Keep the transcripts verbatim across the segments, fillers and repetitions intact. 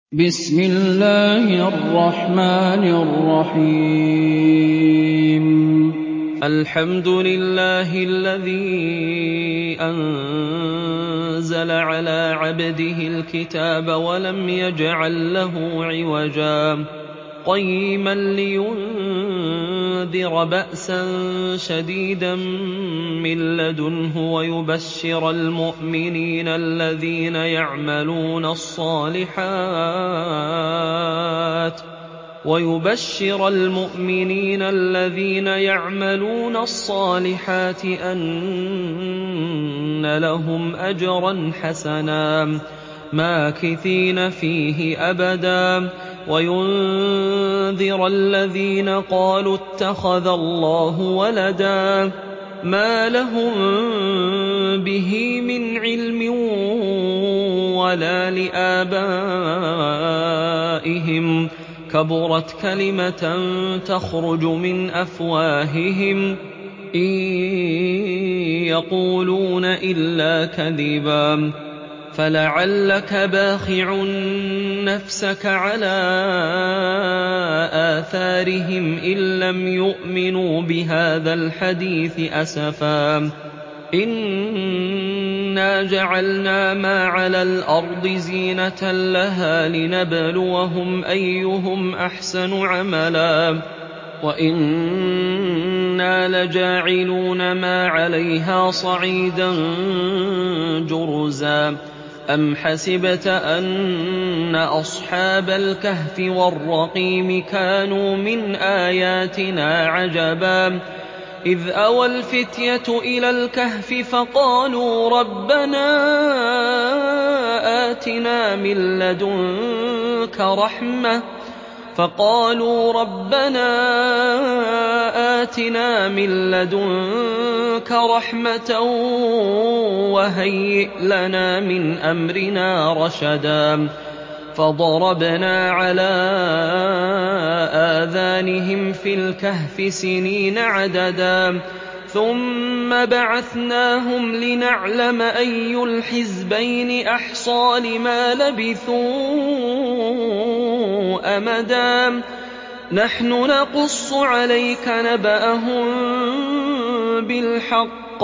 بسم الله الرحمن الرحيم الحمد لله الذي أنزل على عبده الكتاب ولم يجعل له عوجا قيما لينذر بأسا شديدا من لدنه ويبشر المؤمنين الذين يعملون الصالحات ويبشر المؤمنين الذين يعملون الصالحات أن لهم أجرا حسنا ماكثين فيه أبدا وينذر الذين قالوا اتخذ الله ولدا ما لهم به من علم ولا لآبائهم كبرت كلمة تخرج من أفواههم إن يقولون إلا كذبا فلعلك باخع نفسك على آثارهم إن لم يؤمنوا بهذا الحديث أسفا إنا جعلنا ما على الأرض زينة لها لنبلوهم أيهم أحسن عملا وإنا لجاعلون ما عليها صعيدا جرزا أم حسبت أن أصحاب الكهف والرقيم كانوا من آياتنا عجبا إذ أوى الفتية إلى الكهف فقالوا ربنا آتنا من لدنك رحمة فقالوا ربنا آتنا من لدنك رحمة وهيئ لنا من أمرنا رشدا فضربنا على آذانهم في الكهف سنين عددا ثم بعثناهم لنعلم أي الحزبين أحصى لما لبثوا أمدا نحن نقص عليك نبأهم بالحق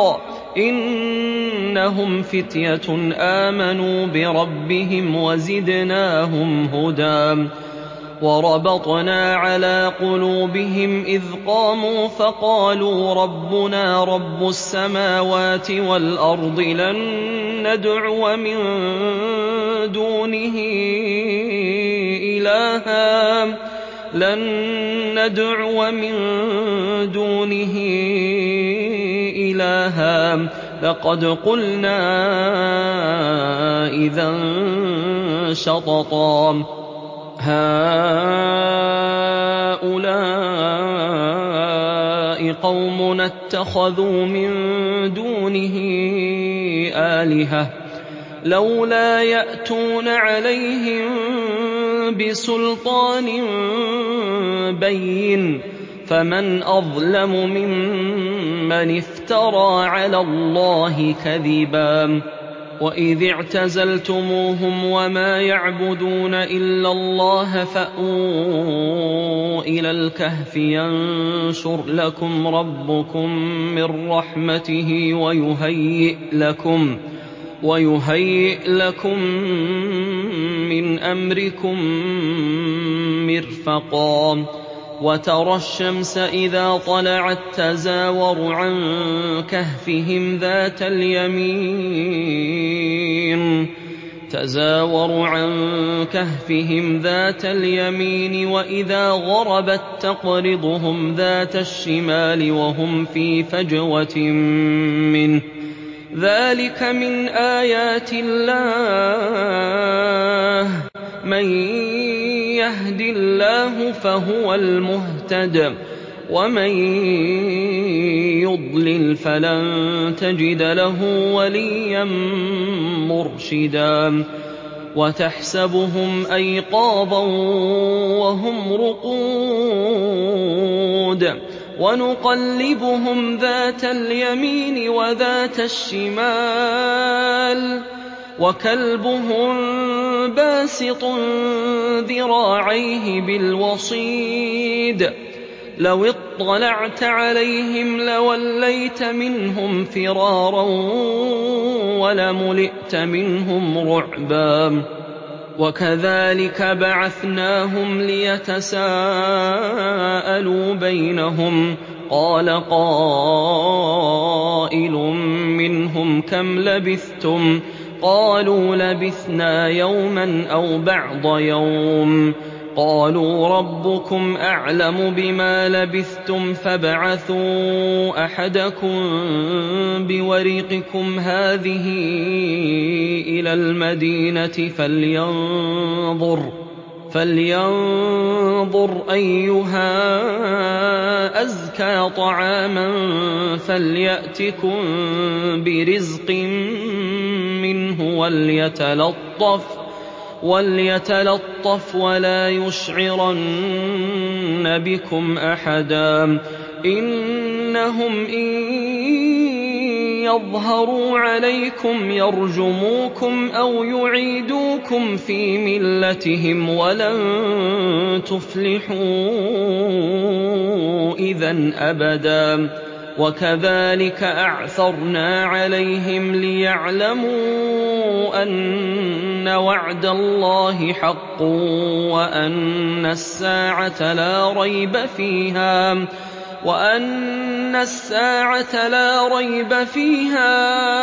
إنهم فتية آمنوا بربهم وزدناهم هدى وربطنا على قلوبهم إذ قاموا فقالوا ربنا رب السماوات والأرض لن ندعو من دونه إلها لن ندعو من دونه إلها لقد قلنا إذا شططا هؤلاء قومنا اتخذوا من دونه آلهة لولا يأتون عليهم بسلطان بين فمن أظلم ممن افترى على الله كذبا وإذ اعتزلتموهم وما يعبدون إلا الله فأووا إلى الكهف ينشر لكم ربكم من رحمته ويهيئ لكم ويهيئ لكم من أمركم مرفقا وترى الشمس إذا طلعت تزاور عن كهفهم ذات اليمين تزاور عن كهفهم ذات اليمين وإذا غربت تقرضهم ذات الشمال وهم في فجوة منه ذلك من آيات الله من يهد الله فهو المهتد ومن يضلل فلن تجد له وليا مرشدا وتحسبهم أيقاظا وهم رقود ونقلبهم ذات اليمين وذات الشمال وكلبهم باسط ذراعيه بالوصيد لو اطلعت عليهم لوليت منهم فرارا ولملئت منهم رعبا وكذلك بعثناهم ليتساءلوا بينهم قال قائل منهم كم لبثتم قالوا لبثنا يوما أو بعض يوم قالوا ربكم أعلم بما لبثتم فابعثوا أحدكم بورقكم هذه إلى المدينة فلينظر فلينظر أيها أزكى طعاما فليأتكم برزق منه وليتلطف وليتلطف ولا يشعرن بكم أحدا إنهم إن يظهروا عليكم يرجموكم أو يعيدوكم في ملتهم ولن تفلحوا إذا أبدا وكذلك أعثرنا عليهم ليعلموا أن وعد الله حق وأن الساعة لا ريب فيها وأن الساعة لا ريب فيها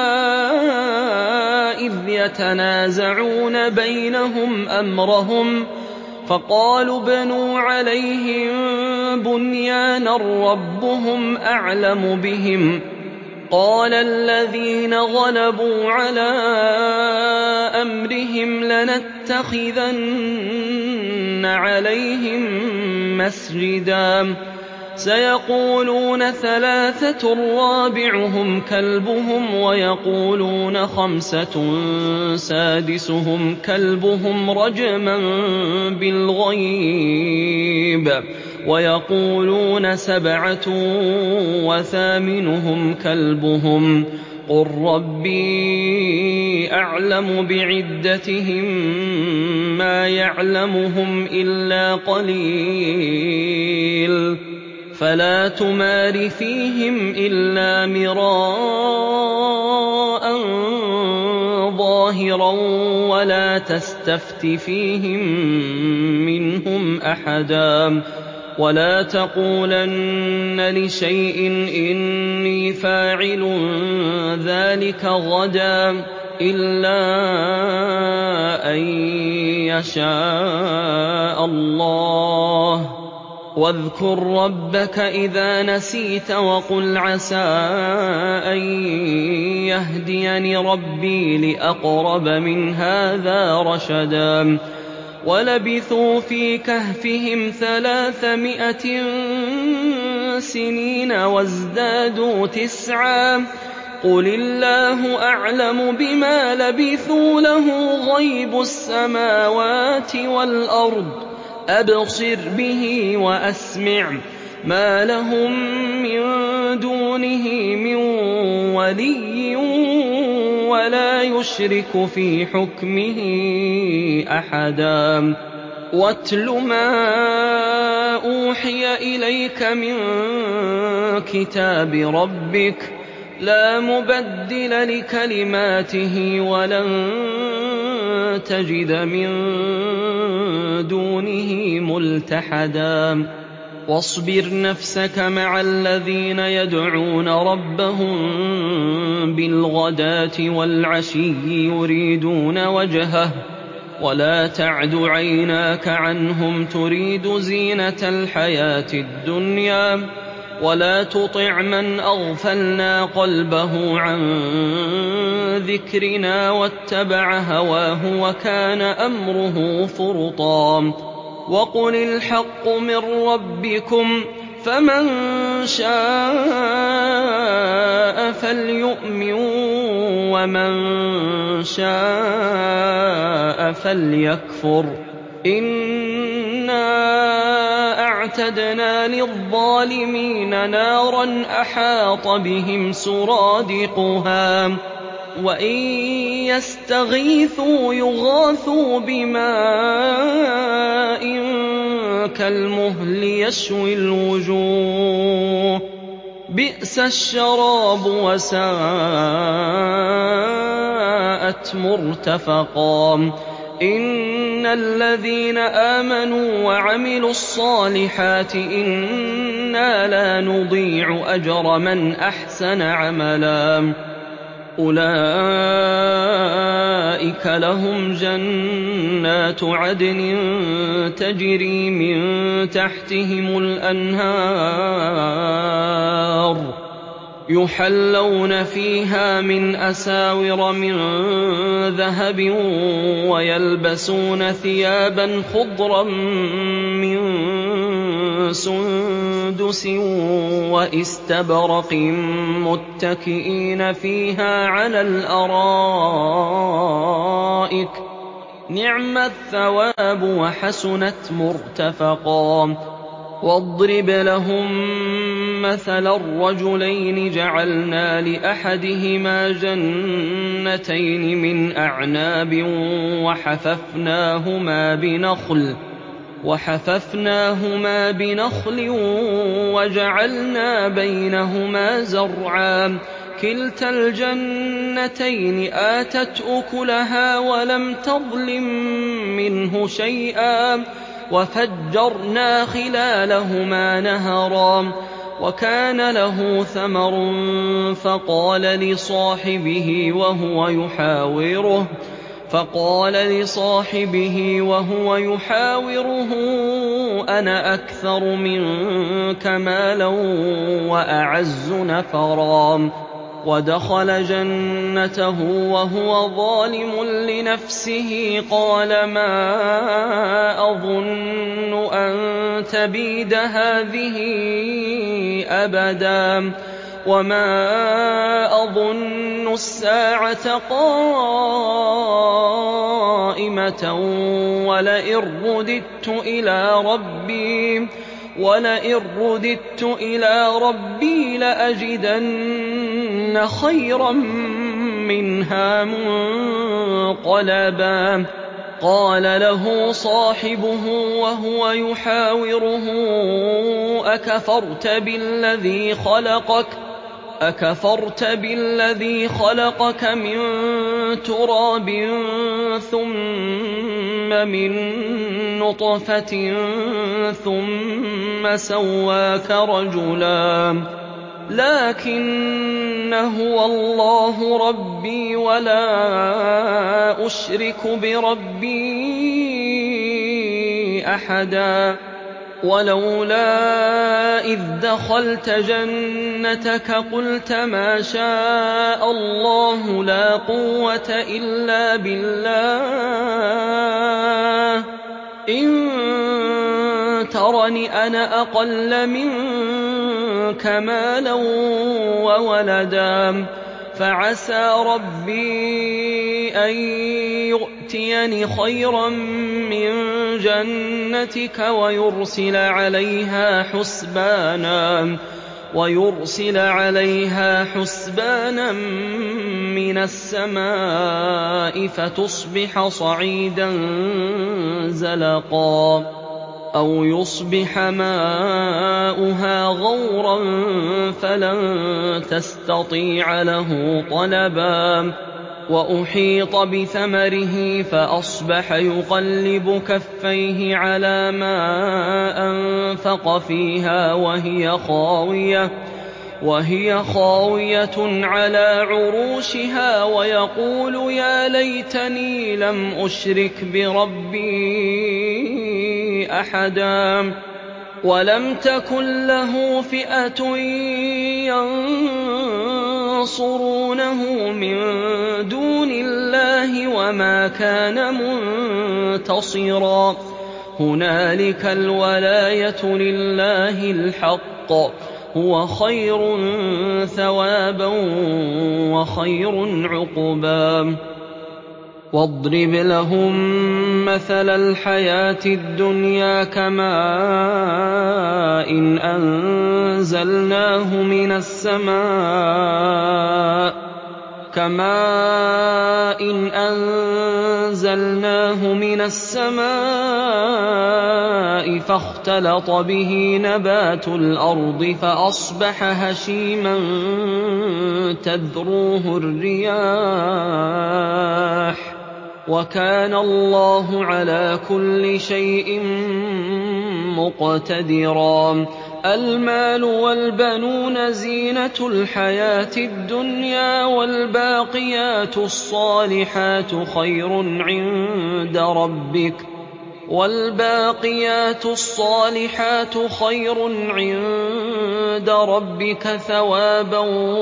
إذ يتنازعون بينهم أمرهم فقالوا ابنوا عليهم بنيانا ربهم أعلم بهم قال الذين غلبوا على أمرهم لنتخذن عليهم مسجدا سيقولون ثلاثة رابعهم كلبهم ويقولون خمسة سادسهم كلبهم رجما بالغيب ويقولون سبعة وثامنهم كلبهم قل ربي أعلم بعدتهم ما يعلمهم إلا قليل فلا تمار فيهم إلا مراء ظاهرا ولا تستفت فيهم منهم أحدا ولا تقولن لشيء إني فاعل ذلك غدا إلا أن يشاء الله واذكر ربك إذا نسيت وقل عسى أن يهديني ربي لأقرب من هذا رشدا ولبثوا في كهفهم ثلاثمائة سنين وازدادوا تسعا قل الله أعلم بما لبثوا له غيب السماوات والأرض أبصر به وأسمع ما لهم من دونه من ولي ولا يشرك في حكمه أحدا واتل ما أوحي إليك من كتاب ربك لا مبدل لكلماته ولن تجد من دونه ملتحدا واصبر نفسك مع الذين يدعون ربهم بالغداة والعشي يريدون وجهه ولا تعد عيناك عنهم تريد زينة الحياة الدنيا ولا تطع من أغفلنا قلبه عن ذكرنا واتبع هواه وكان أمره فرطا وقل الحق من ربكم فمن شاء فليؤمن ومن شاء فليكفر إنا أعتدنا للظالمين نارا أحاط بهم سرادقها وَإِن يَسْتَغِيثُوا يُغَاثُوا بِمَاءٍ كَالْمُهْلِ يَشْوِي الْوُجُوهَ بِئْسَ الشَّرَابُ وَسَاءَتْ مُرْتَفَقًا إِنَّ الَّذِينَ آمَنُوا وَعَمِلُوا الصَّالِحَاتِ إِنَّا لَا نُضِيعُ أَجْرَ مَنْ أَحْسَنَ عَمَلًا أُولَٰئِكَ لَهُمْ جَنَّاتُ عَدْنٍ تَجْرِي مِن تَحْتِهِمُ الْأَنْهَارُ يُحَلَّوْنَ فِيهَا مِنْ أَسَاوِرَ مِن ذَهَبٍ وَيَلْبَسُونَ ثِيَابًا خُضْرًا مِّن سُندُسٍ وَإِسْتَبْرَقٍ مُّتَّكِئِينَ فِيهَا عَلَى الْأَرَائِكِ ۚ نِعْمَ الثَّوَابُ وَحَسُنَتْ مُرْتَفَقًا وَاضْرِبْ لَهُم مَّثَلًا رَّجُلَيْنِ جَعَلْنَا لِأَحَدِهِمَا جَنَّتَيْنِ مِنْ أَعْنَابٍ وَحَفَفْنَاهُمَا بِنَخْلٍ وَجَعَلْنَا بَيْنَهُمَا زَرْعًا كِلْتَا الْجَنَّتَيْنِ آتَتْ أُكُلَهَا وَلَمْ تَظْلِم مِّنْهُ شَيْئًا وَفَجَّرْنَا خِلَالَهُمَا نَهَرًا وَكَانَ لَهُ ثَمَرٌ فَقَالَ لِصَاحِبِهِ وَهُوَ يُحَاوِرُهُ أَنَا أَكْثَرُ مِنكَ مَالًا وَأَعَزُّ نَفَرًا وَدَخَلَ جَنَّتَهُ وَهُوَ ظَالِمٌ لِّنَفْسِهِ قَالَ مَا أَظُنُّ أَن تَبِيدَ هَٰذِهِ أَبَدًا وَمَا أَظُنُّ السَّاعَةَ قَائِمَةً وَلَئِن رُّدِدتُّ إِلَىٰ رَبِّي لَأَجِدَنَّ خَيْرًا مِّنْهَا مُنقَلَبًا قَالَ لَهُ صَاحِبُهُ وَهُوَ يُحَاوِرُهُ أَكَفَرْتَ بِالَّذِي خَلَقَكَ مِن تُرَابٍ ثُمَّ مِن نُّطْفَةٍ ثُمَّ سَوَّاكَ رَجُلًا لَّٰكِنَّ هُوَ اللَّهُ رَبِّي وَلَا أُشْرِكُ بِرَبِّي أَحَدًا وَلَوْلَا إِذْ دَخَلْتَ جَنَّتَكَ قُلْتَ مَا شَاءَ اللَّهُ لَا قُوَّةَ إِلَّا بِاللَّهِ إِن تَرَنِ أَنَا أَقَلَّ مِنكَ مَالًا وَوَلَدًا فَعَسَىٰ رَبِّي أَن يُؤْتِيَنِ خَيْرًا مِّن جَنَّتِكَ وَيُرْسِلَ عَلَيْهَا حُسْبَانًا مِّنَ السَّمَاءِ فَتُصْبِحَ صَعِيدًا زَلَقًا أَوْ يُصْبِحَ مَاؤُهَا غَوْرًا فَلَن تَسْتَطِيعَ لَهُ طَلَبًا وَأُحِيطَ بِثَمَرِهِ فَأَصْبَحَ يُقَلِّبُ كَفَّيْهِ عَلَىٰ مَا أَنفَقَ فِيهَا وَهِيَ خَاوِيَةٌ عَلَىٰ عُرُوشِهَا وَيَقُولُ يَا لَيْتَنِي لَمْ أُشْرِكْ بِرَبِّي أَحَدًا وَلَمْ تَكُن لَّهُ فِئَةٌ يَنصُرُونَهُ مِن دُونِ اللَّهِ وَمَا كَانَ مُنتَصِرًا هُنَالِكَ الْوَلَايَةُ لِلَّهِ الْحَقِّ هُوَ خَيْرٌ ثَوَابًا وَخَيْرٌ عُقْبًا وَاضْرِبْ لَهُم مَّثَلَ الْحَيَاةِ الدُّنْيَا كَمَاءٍ أَنزَلْنَاهُ مِنَ السَّمَاءِ كَمَاءٍ أَنزَلْنَاهُ مِنَ السَّمَاءِ فَاخْتَلَطَ بِهِ نَبَاتُ الْأَرْضِ فَأَصْبَحَ هَشِيمًا تَذْرُوهُ الرِّيَاحُ ۗ وَكَانَ اللَّهُ عَلَىٰ كُلِّ شَيْءٍ مُّقْتَدِرًا. الْمَالُ وَالْبَنُونَ زِينَةُ الْحَيَاةِ الدُّنْيَا ۖ وَالْبَاقِيَاتُ الصَّالِحَاتُ خَيْرٌ عِندَ رَبِّكَ وَالْبَاقِيَاتُ الصَّالِحَاتُ خَيْرٌ عِندَ رَبِّكَ ثَوَابًا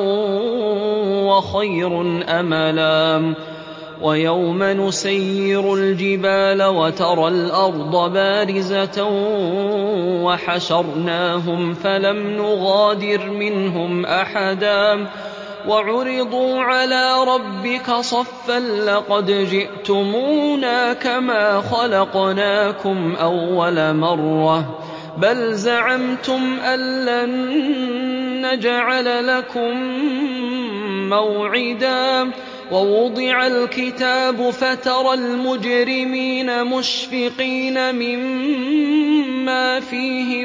وَخَيْرٌ أَمَلًا. وَيَوْمَ نُسَيِّرُ الْجِبَالَ وَتَرَى الْأَرْضَ بَارِزَةً وَحَشَرْنَاهُمْ فَلَمْ نُغَادِرْ مِنْهُمْ أَحَدًا وَعُرِضُوا عَلَىٰ رَبِّكَ صَفًّا لَّقَدْ جِئْتُمُونَا كَمَا خَلَقْنَاكُمْ أَوَّلَ مَرَّةٍ بَلْ زَعَمْتُمْ أَن لَّن نَّجْعَلَ لَكُم مَّوْعِدًا. وَوُضِعَ الْكِتَابُ فَتَرَى الْمُجْرِمِينَ مُشْفِقِينَ مِمَّا فِيهِ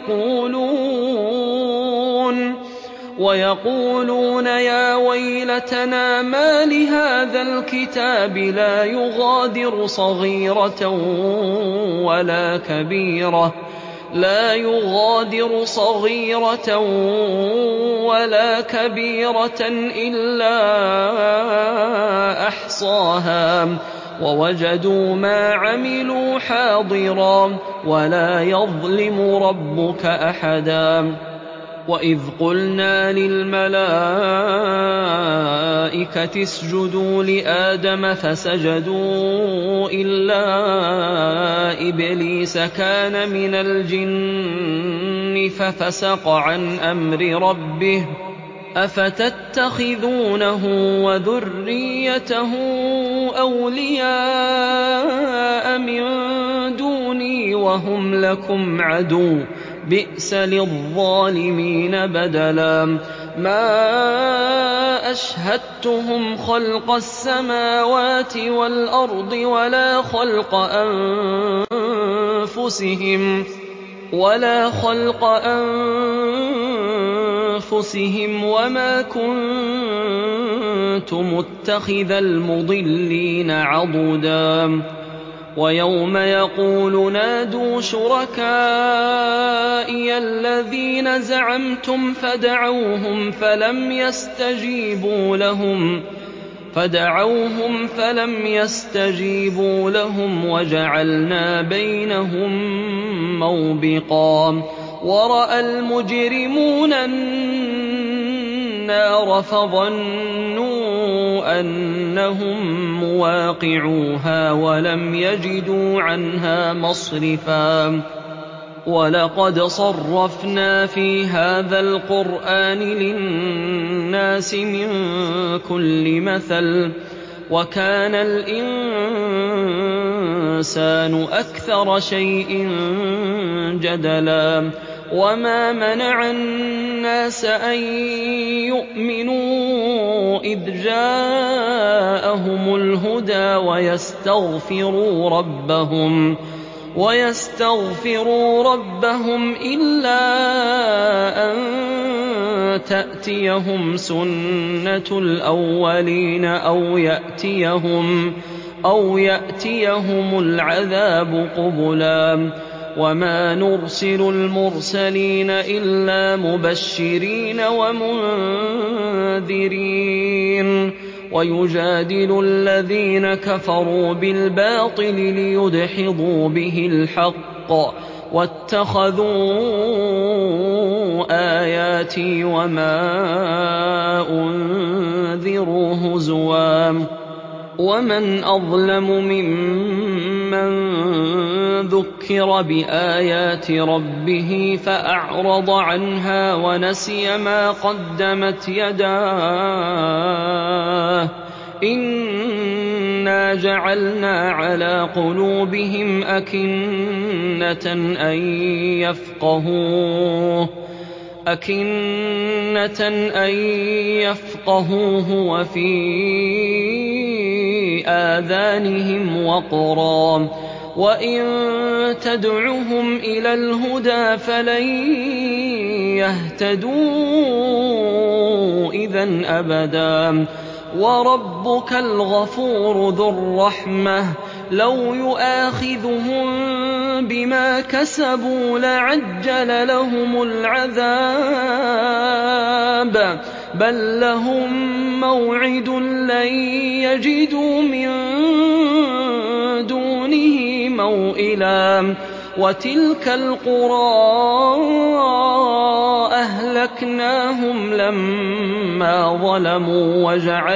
وَيَقُولُونَ يَا وَيْلَتَنَا مَالِ هَٰذَا الْكِتَابِ لَا يُغَادِرُ صَغِيرَةً وَلَا كَبِيرَةً لا يغادر صغيرة ولا كبيرة إلا أحصاها ووجدوا ما عملوا حاضرا ولا يظلم ربك أحدا. وَإِذْ قُلْنَا لِلْمَلَائِكَةِ اسْجُدُوا لِآدَمَ فَسَجَدُوا إِلَّا إِبْلِيسَ كَانَ مِنَ الْجِنِّ فَفَسَقَ عَنْ أَمْرِ رَبِّهِ ۗ أَفَتَتَّخِذُونَهُ وَذُرِّيَّتَهُ أَوْلِيَاءَ مِن دُونِي وَهُمْ لَكُمْ عَدُوٌّ ۚ بِئْسَ لِلظَّالِمِينَ بَدَلًا. مَا أَشْهَدتُّهُمْ خَلْقَ السَّمَاوَاتِ وَالْأَرْضِ وَلَا خَلْقَ أَنفُسِهِمْ وَلَا خَلْقَ أَنفُسِهِمْ وَمَا كُنتُ مُتَّخِذَ الْمُضِلِّينَ عَضُدًا. وَيَوْمَ يَقُولُ نَادُوا شُرَكَائِيَ الَّذِينَ زَعَمْتُمْ فَدَعَوْهُمْ فَلَمْ يَسْتَجِيبُوا لَهُمْ وَجَعَلْنَا بَيْنَهُم مَّوْبِقًا. وَرَأَى الْمُجْرِمُونَ النَّارَ فَظَنُّوا أَنَّهُم مُّوَاقِعُوهَا وَلَمْ يَجِدُوا عَنْهَا مَصْرِفًا. وَلَقَدْ صَرَّفْنَا فِي هَٰذَا الْقُرْآنِ لِلنَّاسِ مِن كُلِّ مَثَلٍ ۚ وَكَانَ الْإِنسَانُ أَكْثَرَ شَيْءٍ جَدَلًا. وَمَا مَنَعَ النَّاسَ أَن يُؤْمِنُوا إِذْ جَاءَهُمُ الْهُدَىٰ وَيَسْتَغْفِرُوا رَبَّهُمْ إِلَّا أَن تَأْتِيَهُمْ سُنَّةُ الْأَوَّلِينَ أَوْ يَأْتِيَهُمُ الْعَذَابُ قُبُلًا. وَمَا نُرْسِلُ الْمُرْسَلِينَ إِلَّا مُبَشِّرِينَ وَمُنذِرِينَ وَيُجَادِلُ الَّذِينَ كَفَرُوا بِالْبَاطِلِ لِيُدْحِضُوا بِهِ الْحَقَّ ۖ وَاتَّخَذُوا آيَاتِي وَمَا أُنذِرُوا هُزُوًا. وَمَنْ أَظْلَمُ مِمَّن ذُكِّرَ بِآيَاتِ رَبِّهِ فَأَعْرَضَ عَنْهَا وَنَسِيَ مَا قَدَّمَتْ يَدَاهُ ۚ إِنَّا جَعَلْنَا عَلَىٰ قُلُوبِهِمْ أَكِنَّةً أَن يَفْقَهُوهُ أَكِنَّةً أَن يَفْقَهُوهُ وَفِي آذَانِهِمْ وَقْرًا ۚ وَإِن تَدْعُهُمْ إِلَى الْهُدَىٰ فَلَن يَهْتَدُوا إِذًا أَبَدًا ۚ وَرَبُّكَ الْغَفُورُ ذُو الرَّحْمَةِ ۖ لَوْ يُؤَاخِذُهُم بِمَا كَسَبُوا لَعَجَّلَ لَهُمُ الْعَذَابَ ۚ بَل لَّهُم مَّوْعِدٌ لَّن يَجِدُوا مِن دُونِهِ مَوْئِلًا. وَتِلْكَ الْقُرَىٰ أَهْلَكْنَاهُمْ لَمَّا ظَلَمُوا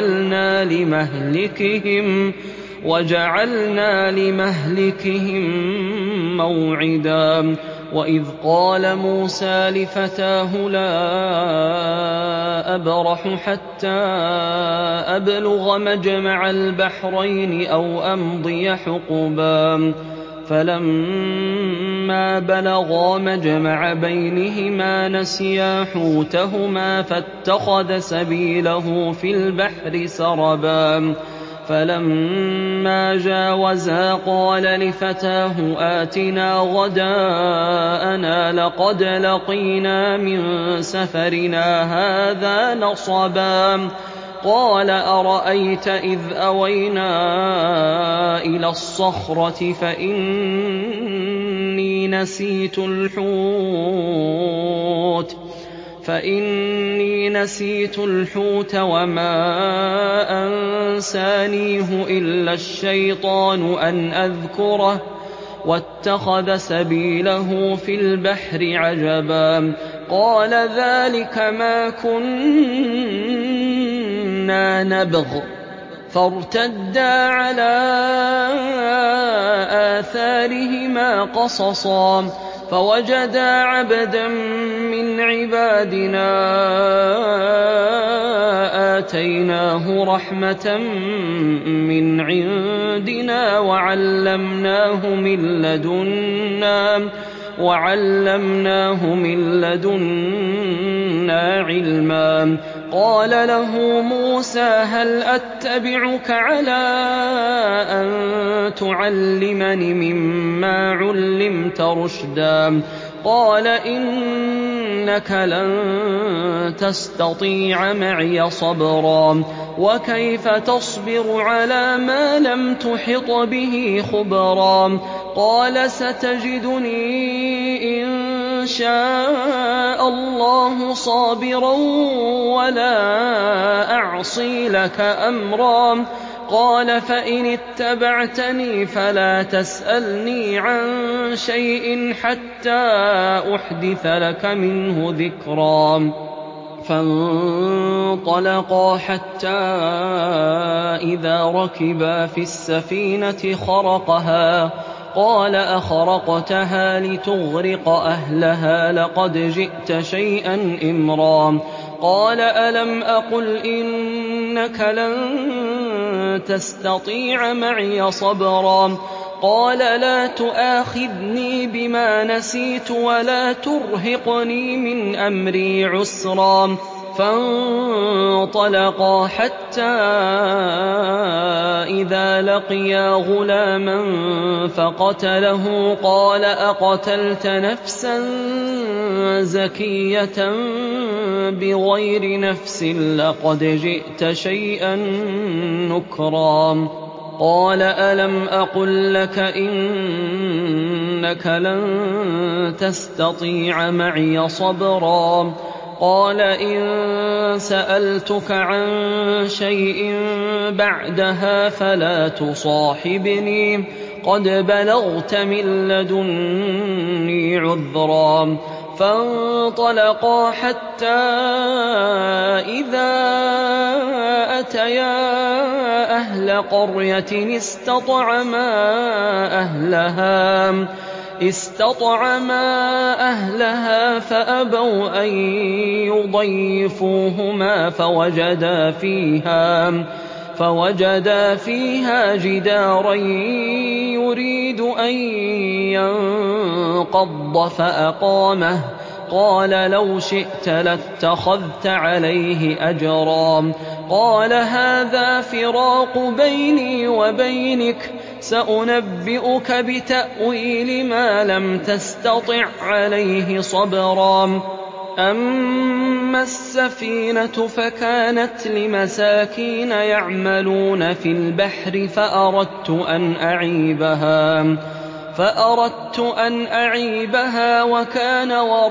وَجَعَلْنَا لِمَهْلِكِهِم مَّوْعِدًا. وَإِذْ قَالَ مُوسَىٰ لِفَتَاهُ لَا أَبْرَحُ حَتَّىٰ أَبْلُغَ مَجْمَعَ الْبَحْرَيْنِ أَوْ أَمْضِيَ حُقُبًا، فَلَمَّا بَلَغَا مَجْمَعَ بَيْنِهِمَا نَسِيَا حُوتَهُمَا فَاتَّخَذَ سَبِيلَهُ فِي الْبَحْرِ سَرَبًا. فَلَمَّا جَاوَزَا قَالَ لِفَتَاهُ آتِنَا غَدَاءَنَا لَقَدْ لَقِينَا مِن سَفَرِنَا هَٰذَا نَصَبًا. قَالَ أَرَأَيْتَ إِذْ أَوَيْنَا إِلَى الصَّخْرَةِ فَإِنِّي نَسِيتُ الْحُوتَ وَمَا أَنسَانِيهُ إِلَّا الشَّيْطَانُ أَنْ أَذْكُرَهُ وَاتَّخَذَ سَبِيلَهُ فِي الْبَحْرِ عَجَبًا. قَالَ ذَٰلِكَ مَا كُنَّا نَبْغِ ۚ فَارْتَدَّا عَلَىٰ آثَارِهِمَا قَصَصًا، فَوَجَدَا عَبْدًا مِّنْ عِبَادِنَا آتَيْنَاهُ رَحْمَةً مِّنْ عِندِنَا وَعَلَّمْنَاهُ مِن لَّدُنَّا عِلْمًا. قَالَ لَهُ مُوسَىٰ هَلْ أَتَّبِعُكَ عَلَىٰ أَن تُعَلِّمَنِ مِمَّا عُلِّمْتَ رُشْدًا؟ قَالَ إِنَّكَ لَن تَسْتَطِيعَ مَعِيَ صَبْرًا، وَكَيْفَ تَصْبِرُ عَلَىٰ مَا لَمْ تُحِطْ بِهِ خُبْرًا؟ قَالَ سَتَجِدُنِي إِن شَاءَ اللَّهُ صَابِرًا وَلَا أَعْصِي لَكَ أَمْرًا. قَالَ فَإِنِ اتَّبَعْتَنِي فَلَا تَسْأَلْنِي عَن شَيْءٍ حَتَّىٰ أُحْدِثَ لَكَ مِنْهُ ذِكْرًا. فَانطَلَقَا حَتَّىٰ إِذَا رَكِبَا فِي السَّفِينَةِ خَرَقَهَا قَالَ أَخَرَقْتَهَا لِتُغْرِقَ أَهْلَهَا لَقَدْ جِئْتَ شَيْئًا إِمْرًا. قَالَ أَلَمْ أَقُلْ إِنَّكَ لَن تَسْتَطِيعَ مَعِيَ صَبْرًا؟ قَالَ لَا تُؤَاخِذْنِي بِمَا نَسِيتُ وَلَا تُرْهِقْنِي مِنْ أَمْرِي عُسْرًا. فَانطَلَقَا حَتَّىٰ إِذَا لَقِيَا غُلَامًا فَقَتَلَهُ قَالَ أَقَتَلْتَ نَفْسًا زَكِيَّةً بِغَيْرِ نَفْسٍ لَّقَدْ جِئْتَ شَيْئًا نُّكْرًا. قَالَ أَلَمْ أَقُل لَّكَ إِنَّكَ لَن تَسْتَطِيعَ مَعِيَ صَبْرًا؟ قَالَ إِن سَأَلْتُكَ عَن شَيْءٍ بَعْدَهَا فَلَا تُصَاحِبْنِي، قَدْ بَلَغْتَ مِن لَّدُنِّي عُذْرًا. فَانطَلَقَا حَتَّىٰ إِذَا أَتَيَا أَهْلَ قَرْيَةٍ اسْتَطْعَمَا أَهْلَهَا فَأَبَوْا أَن يُضَيِّفُوهُمَا فَوَجَدَا فِيهَا جِدَارًا يُرِيدُ أَن يَنقَضَّ فَأَقَامَهُ. قال لو شئت لاتخذت عليه أجرا قال هذا فراق بيني وبينك سأنبئك بتأويل ما لم تستطع عليه صبرا أما السفينة فكانت لمساكين يعملون في البحر فأردت أن أعيبها فأردت أن أعيبها وكان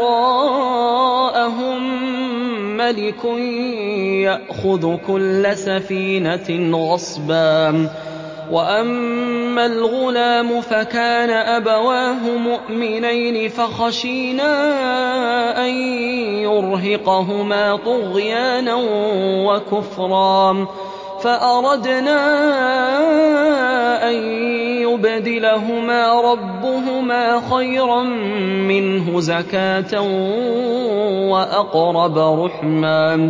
وراءهم ملك يأخذ كل سفينة غصبا وأما الغلام فكان أبواه مؤمنين فخشينا أن يرهقهما طغيانا وكفرا فأردنا أن يبدلهما ربهما خيرا منه زكاة وأقرب رحما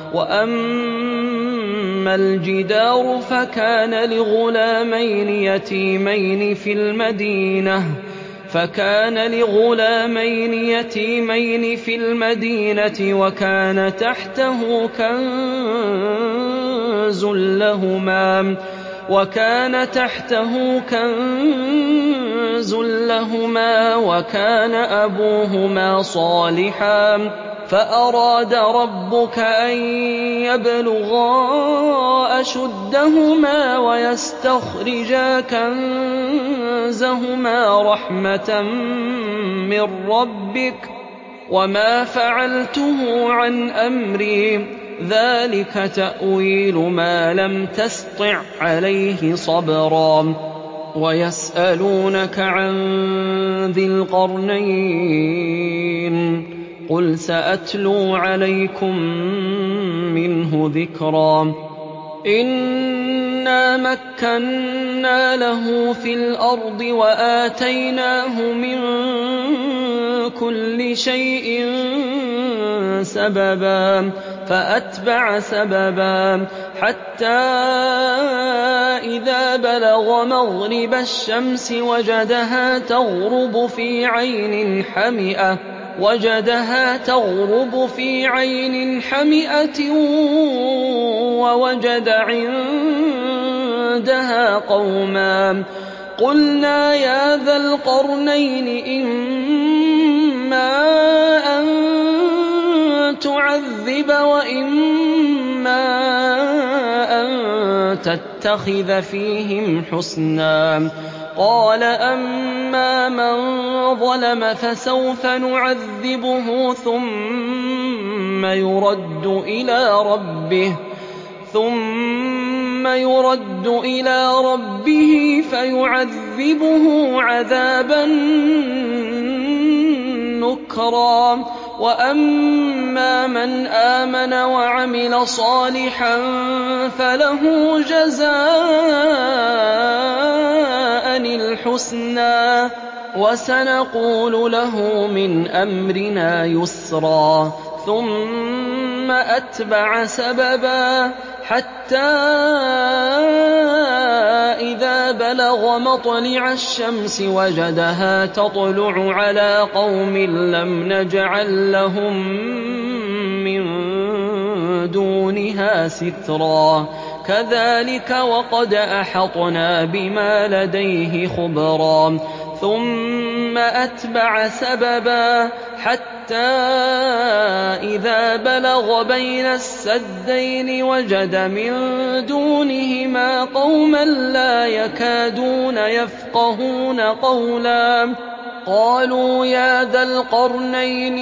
وأما الجدار فكان لغلامين يتيمين في المدينة فكان لغلامين يتيمين في المدينة وكان تحته كنز لهما وكان تحته كنز لهما وكان أبوهما صالحا فأراد ربك أن يبلغا أشدهما ويستخرجا كنزهما رحمة من ربك وما فعلته عن أمري ذلك تأويل ما لم تسطع عليه صبرا ويسألونك عن ذي القرنين قل سأتلو عليكم منه ذكرا إنا مكنا له في الأرض وآتيناه من كل شيء سببا فأتبع سببا حتى إذا بلغ مغرب الشمس وجدها تغرب في عين حمئة وجدها تغرب في عين حمئة ووجد عندها قوما قلنا يا ذا القرنين إما أن تعذب وإما أن تتخذ فيهم حسنا قال أما من ظلم فسوف نعذبه ثم يرد إلى ربه ثم يرد إلى ربه فيعذبه عذابا نكرا وأما من آمن وعمل صالحا فله جزاء الحسنى وسنقول له من أمرنا يسرا ثم أتبع سببا حتى إذا بلغ مطلع الشمس وجدها تطلع على قوم لم نجعل لهم من دونها سترا كذلك وقد أحطنا بما لديه خبرا ثم أتبع سببا حتى إذا بلغ بين السدين وجد من دونهما قوما لا يكادون يفقهون قولا قالوا يا ذا القرنين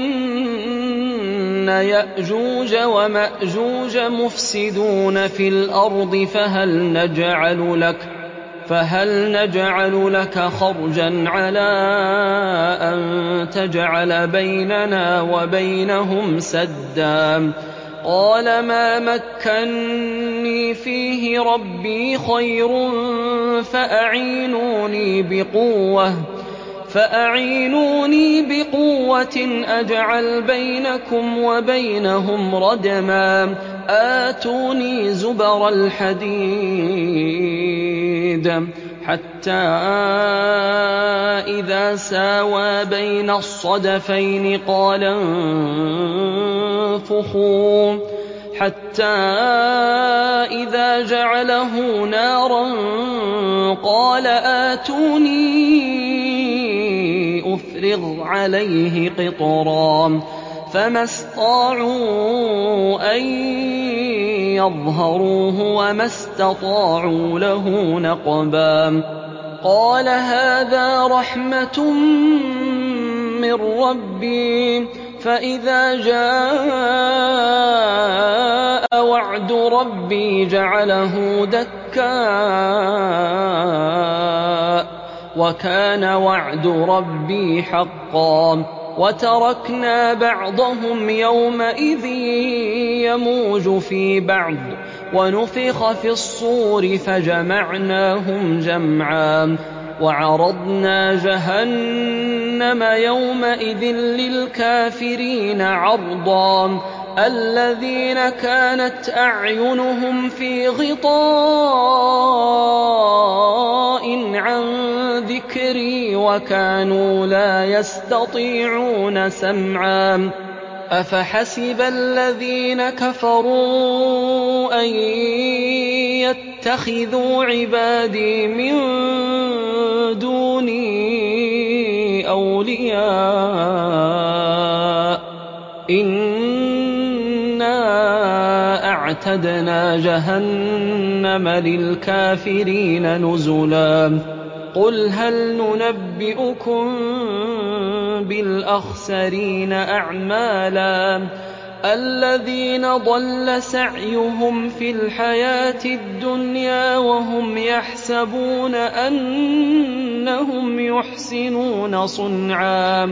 إن يأجوج ومأجوج مفسدون في الأرض فهل نجعل لك فهل نجعل لك خرجا على أن تجعل بيننا وبينهم سدا قال ما مكني فيه ربي خير فأعينوني بقوة فأعينوني بقوة أجعل بينكم وبينهم ردما آتوني زبر الحديد حتى حَتَّىٰ إِذَا سَاوَىٰ بَيْنَ الصَّدَفَيْنِ قَالَ انفُخُوا حَتَّىٰ إِذَا جَعَلَهُ نَارًا قَالَ آتُونِي أُفْرِغْ عَلَيْهِ قِطْرًا فَمَا اسْطَاعُوا أَن يَظْهَرُوهُ وَمَا اسْتَطَاعُوا لَهُ نَقْبًا قَالَ هَٰذَا رَحْمَةٌ مِّن رَّبِّي فَإِذَا جَاءَ وَعْدُ رَبِّي جَعَلَهُ دَكَّاءَ وَكَانَ وَعْدُ رَبِّي حَقًّا وَتَرَكْنَا بَعْضَهُمْ يَوْمَئِذٍ يَمُوجُ فِي بَعْضٍ وَنُفِخَ فِي الصُّورِ فَجَمَعْنَاهُمْ جَمْعًا وَعَرَضْنَا جَهَنَّمَ يَوْمَئِذٍ لِّلْكَافِرِينَ عَرْضًا الَّذِينَ كَانَتْ أَعْيُنُهُمْ فِي غِطَاءٍ عَن ذِكْرِي وَكَانُوا لَا يَسْتَطِيعُونَ سَمْعًا أَفَحَسِبَ الَّذِينَ كَفَرُوا أَن يَتَّخِذُوا عِبَادِي مِن دُونِي أَوْلِيَاءَ إِنَّا أَعْتَدْنَا جَهَنَّمَ لِلْكَافِرِينَ نُزُلًا قُلْ هَلْ نُنَبِّئُكُم بِالْأَخْسَرِينَ أَعْمَالًا الَّذِينَ ضَلَّ سَعْيُهُمْ فِي الْحَيَاةِ الدُّنْيَا وَهُمْ يَحْسَبُونَ أَنَّهُمْ يُحْسِنُونَ صُنْعًا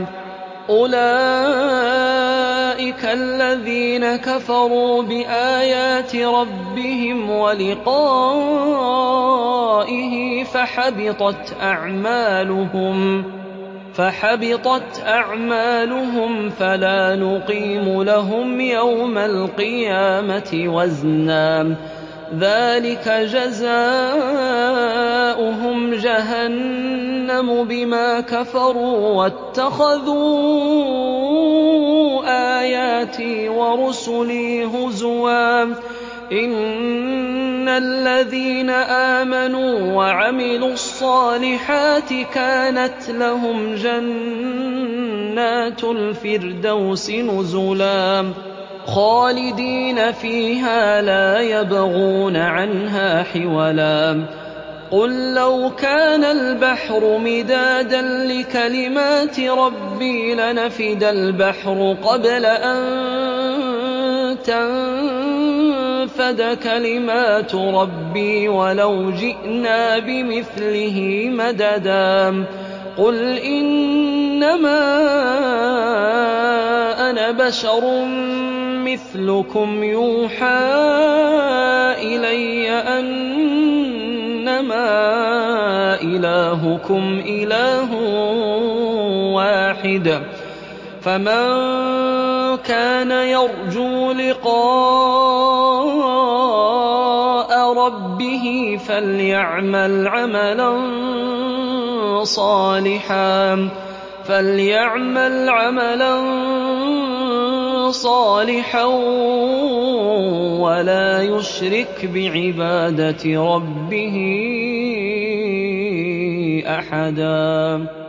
أُولَٰئِكَ الَّذِينَ كَفَرُوا بِآيَاتِ رَبِّهِمْ وَلِقَائِهِ فَحَبِطَتْ أَعْمَالُهُمْ فَحَبِطَتْ أَعْمَالُهُمْ فَلَا نُقِيمُ لَهُمْ يَوْمَ الْقِيَامَةِ وَزْنًا ذَٰلِكَ جَزَاؤُهُمْ جَهَنَّمُ بِمَا كَفَرُوا وَاتَّخَذُوا آيَاتِي وَرُسُلِي هُزُوًا إِنَّ الَّذِينَ آمَنُوا وَعَمِلُوا الصَّالِحَاتِ كَانَتْ لَهُمْ جَنَّاتُ الْفِرْدَوْسِ نُزُلًا خَالِدِينَ فِيهَا لَا يَبْغُونَ عَنْهَا حِوَلًا قُل لَّوْ كَانَ الْبَحْرُ مِدَادًا لِّكَلِمَاتِ رَبِّي لَنَفِدَ الْبَحْرُ قَبْلَ أَن تَنفَدَ كَلِمَاتُ رَبِّي وَلَوْ جِئْنَا بِمِثْلِهِ مَدَدًا قُلْ إِنَّمَا أَنَا بَشَرٌ مِّثْلُكُمْ يُوحَىٰ إِلَيَّ أَنَّمَا إِلَٰهُكُمْ إِلَٰهٌ وَاحِدٌ فَمَن كَانَ يَرْجُو لِقَاءَ رَبِّهِ فَلْيَعْمَلْ عَمَلًا صَالِحًا فَلْيَعْمَلْ عَمَلًا صَالِحًا وَلَا يُشْرِكْ بِعِبَادَةِ رَبِّهِ أَحَدًا